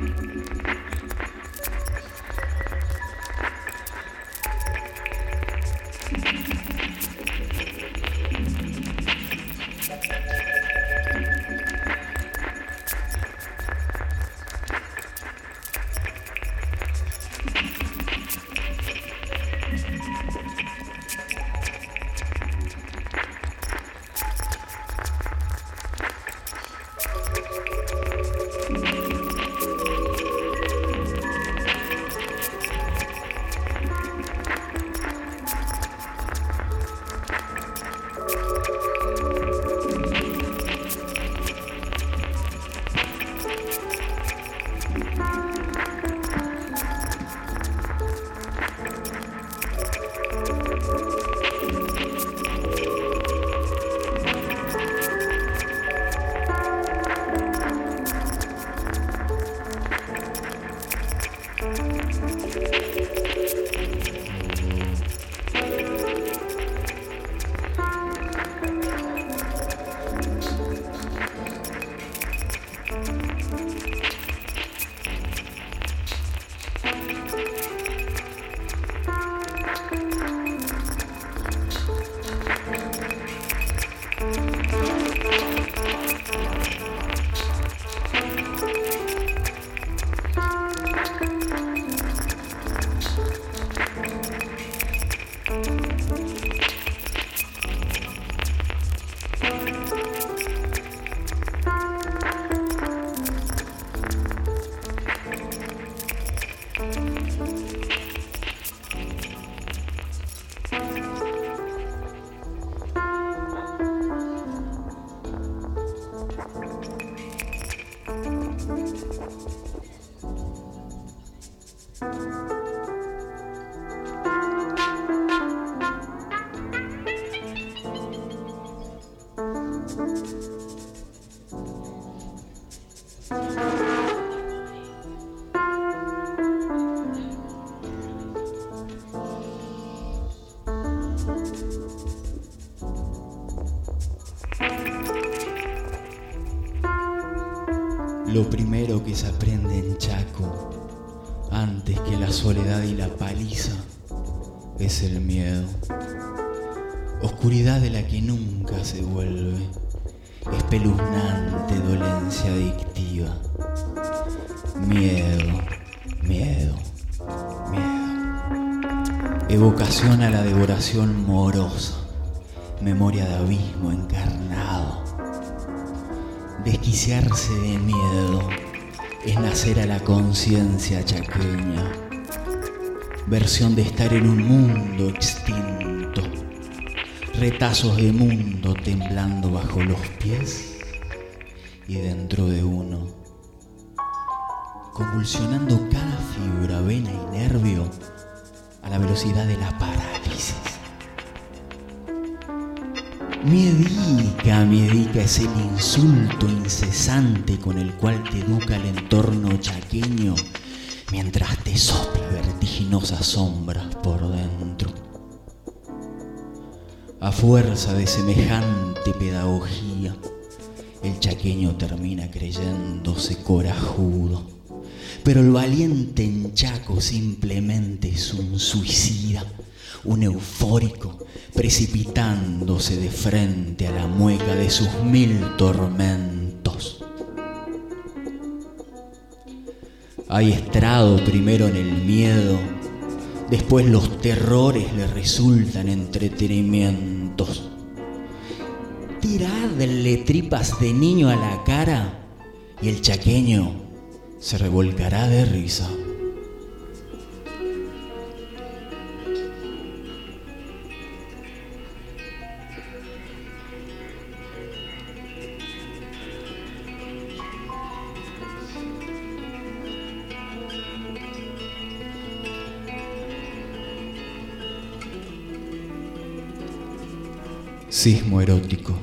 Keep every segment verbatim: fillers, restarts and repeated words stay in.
Lo primero que se aprende en Chaco, antes que la soledad y la paliza, es el miedo. Oscuridad de la que nunca se vuelve, espeluznante dolencia adictiva. Miedo, miedo, miedo. Evocación a la devoración morosa, memoria de abismo encarnado. Desquiciarse de miedo es nacer a la conciencia chaqueña, versión de estar en un mundo extinto, retazos de mundo temblando bajo los pies y dentro de uno, convulsionando cada fibra, vena y nervio a la velocidad de la parálisis. Miedica, miedica es el insulto incesante con el cual te educa el entorno chaqueño mientras te sopla vertiginosas sombras por dentro. A fuerza de semejante pedagogía, el chaqueño termina creyéndose corajudo, pero el valiente en Chaco simplemente es un suicida, un eufórico, precipitándose de frente a la mueca de sus mil tormentos. Hay estrado primero en el miedo, después los terrores le resultan entretenimientos. Tiradle tripas de niño a la cara y el chaqueño se revolcará de risa. Sismo erótico.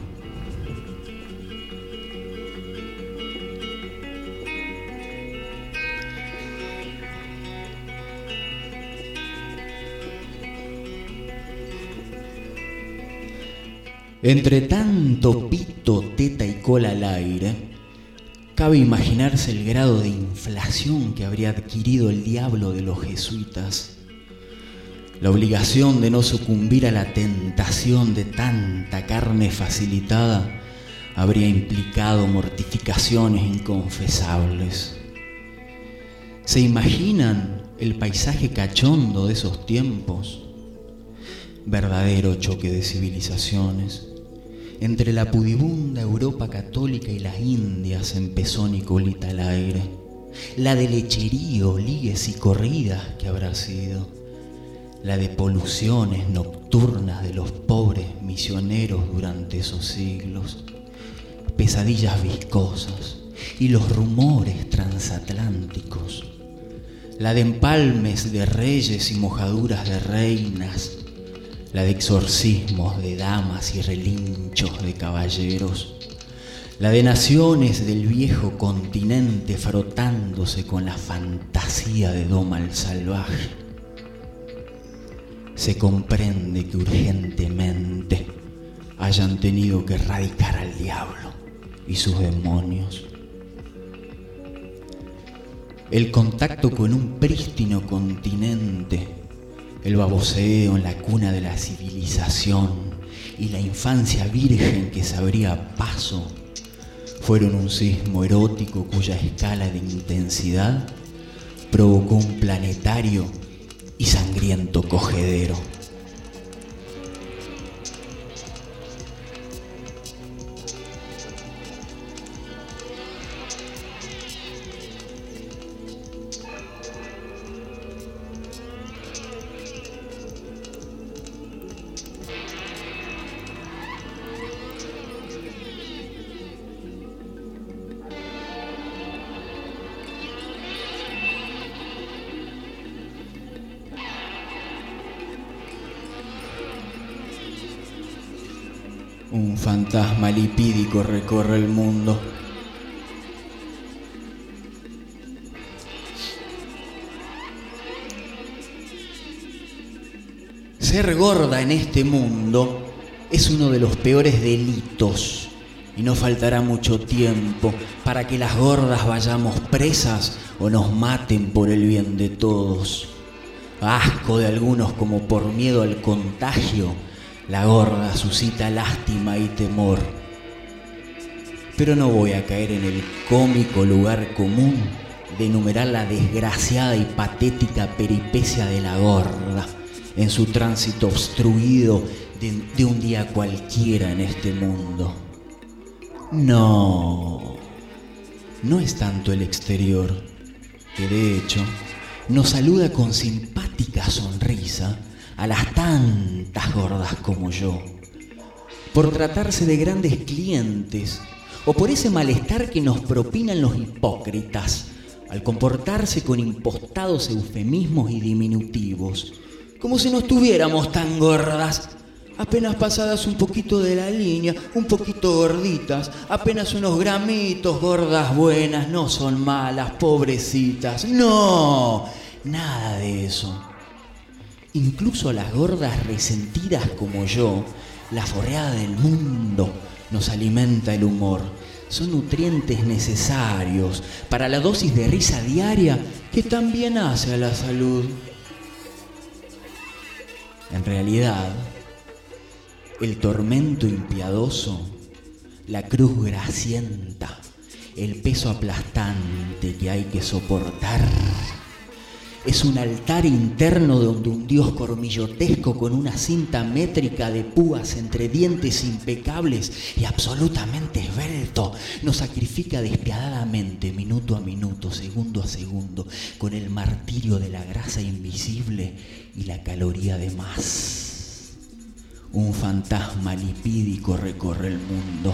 Entre tanto pito, teta y cola al aire, cabe imaginarse el grado de inflación que habría adquirido el diablo de los jesuitas. La obligación de no sucumbir a la tentación de tanta carne facilitada habría implicado mortificaciones inconfesables. ¿Se imaginan el paisaje cachondo de esos tiempos? Verdadero choque de civilizaciones. Entre la pudibunda Europa católica y las Indias empezó Nicolita al aire. La de lecherío, ligues y corridas que habrá sido. La de poluciones nocturnas de los pobres misioneros durante esos siglos. Pesadillas viscosas y los rumores transatlánticos. La de empalmes de reyes y mojaduras de reinas. La de exorcismos de damas y relinchos de caballeros, la de naciones del viejo continente frotándose con la fantasía de doma al salvaje. Se comprende que urgentemente hayan tenido que erradicar al diablo y sus demonios. El contacto con un prístino continente, el baboseo en la cuna de la civilización y la infancia virgen que se abría paso fueron un sismo erótico cuya escala de intensidad provocó un planetario y sangriento cogedero. Un fantasma lipídico recorre el mundo. Ser gorda en este mundo es uno de los peores delitos y no faltará mucho tiempo para que las gordas vayamos presas o nos maten por el bien de todos. Asco de algunos como por miedo al contagio, la gorda suscita lástima y temor. Pero no voy a caer en el cómico lugar común de enumerar la desgraciada y patética peripecia de la gorda en su tránsito obstruido de, de un día cualquiera en este mundo. No, no es tanto el exterior, que de hecho nos saluda con simpática sonrisa a las tantas gordas como yo, por tratarse de grandes clientes o por ese malestar que nos propinan los hipócritas al comportarse con impostados eufemismos y diminutivos, como si no estuviéramos tan gordas, apenas pasadas un poquito de la línea, un poquito gorditas, apenas unos gramitos, gordas buenas, no son malas, pobrecitas, no, nada de eso. Incluso a las gordas resentidas como yo, la forreada del mundo nos alimenta el humor. Son nutrientes necesarios para la dosis de risa diaria que también hace a la salud. En realidad, el tormento impiadoso, la cruz grasienta, el peso aplastante que hay que soportar, es un altar interno donde un dios cormillotesco con una cinta métrica de púas entre dientes impecables y absolutamente esbelto nos sacrifica despiadadamente, minuto a minuto, segundo a segundo, con el martirio de la grasa invisible y la caloría de más. Un fantasma lipídico recorre el mundo.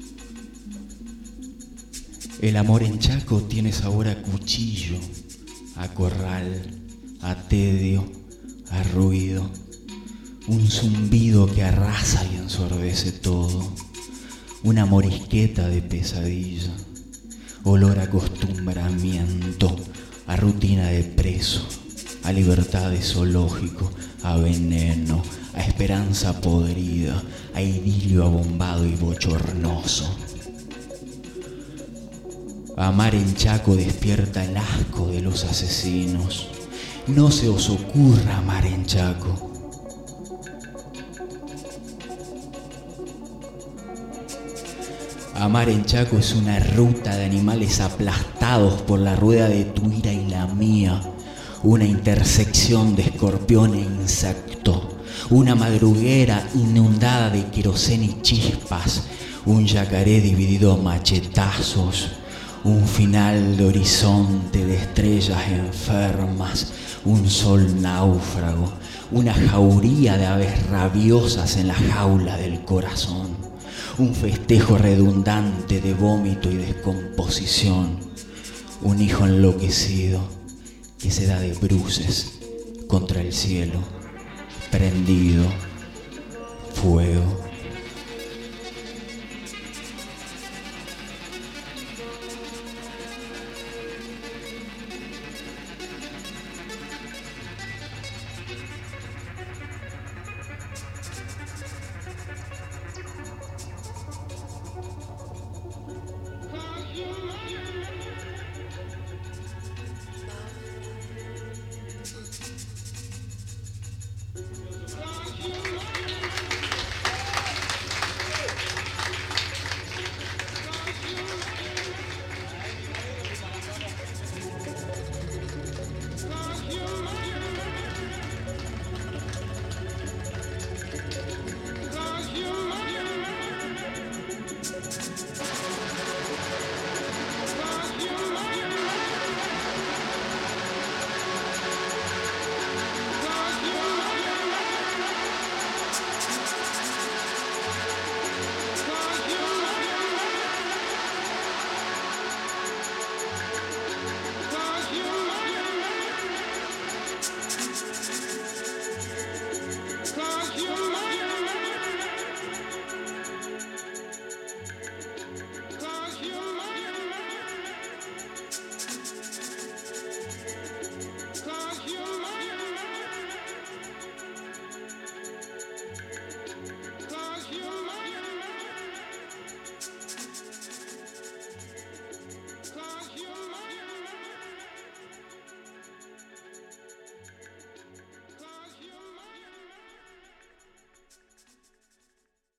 El amor en Chaco tiene sabor a cuchillo, a corral, a tedio, a ruido, un zumbido que arrasa y ensordece todo, una morisqueta de pesadilla, olor a acostumbramiento, a rutina de preso, a libertad de zoológico, a veneno, a esperanza podrida, a idilio abombado y bochornoso. Amar en Chaco despierta el asco de los asesinos. No se os ocurra amar en Chaco. Amar en Chaco es una ruta de animales aplastados por la rueda de tu ira y la mía. Una intersección de escorpión e insecto. Una madruguera inundada de queroseno y chispas. Un yacaré dividido a machetazos. Un final de horizonte de estrellas enfermas, un sol náufrago, una jauría de aves rabiosas en la jaula del corazón, un festejo redundante de vómito y descomposición, un hijo enloquecido que se da de bruces contra el cielo, prendido, fuego.